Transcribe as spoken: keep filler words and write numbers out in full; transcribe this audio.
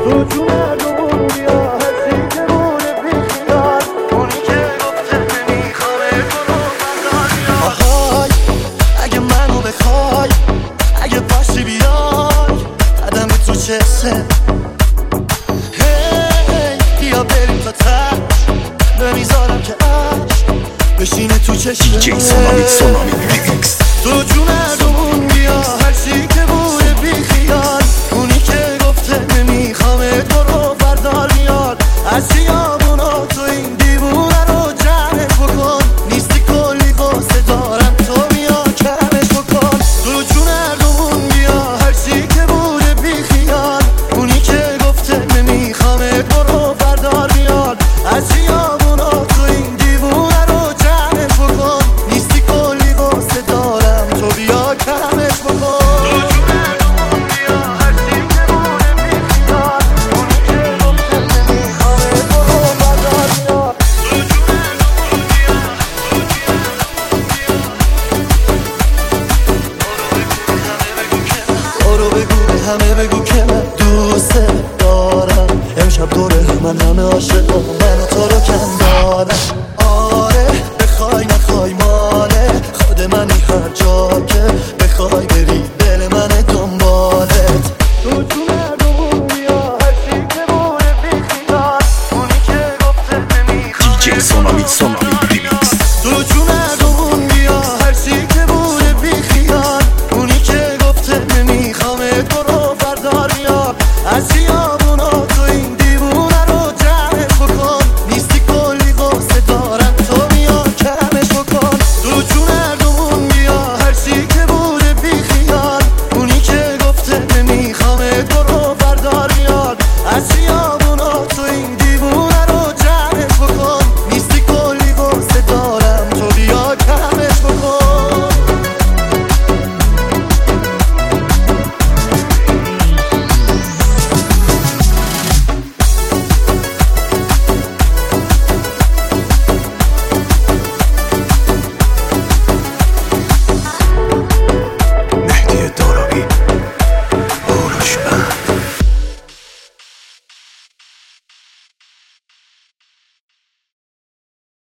تو تو مردمون بیا هرچی که بوده بیخیال، اونی که گفته نمیخوامه تو رو بردار بیا. آهای اگه منو بخوای، اگه باشی بیای قدم تو چشم، هی بیا بریم تا تش، نمیذارم که عشق بشینه تو چشم. دیجی سونامی سونامی ریمیکس. تو جون مردمون بیا هرچی که بوده بیخیال، اونی که گفته نمیخوامه تو رو بردار بیاد. از خیابونا تو این دیوونه رو جمعش بکن، نیستی کلی قصه دارم تو بیا کمش بکن. تو جون مردمون بیا هرچی که بوده بیخیال، اونی که گفته نمیخوامه تو رو بردار بیاد. از خیابونا تو این دیوونه رو جمعش بکن، نیستی کلی قصه دارم تو بیا کمش بکن. همه بگو که من دوست دارم، امشب دوره من همه عاشقم، من و تو رو کم دارم. آره بخوای نخوای ماله خود منی، هر جا که بخوای بری دل من دنبالت. تو تو مردمون بیا هرچی که بوده بیخیال، اونی که گفته نمیخواد. دیجی سونامی سونامی ریمیکس. تو تو مردمون بیا هرچی که بوده بیخیال، اونی که گفته نمیخوامه تو رو بردار بیاد. از خیابونا تو این دیوونه رو جمعش بکن، نیستی کلی قصه دارم تو بیا کمش بکن. تو تو مردمون بیا هرچی که بوده بیخیال، اونی که گفته نمیخوامه تو رو بردار بیاد. از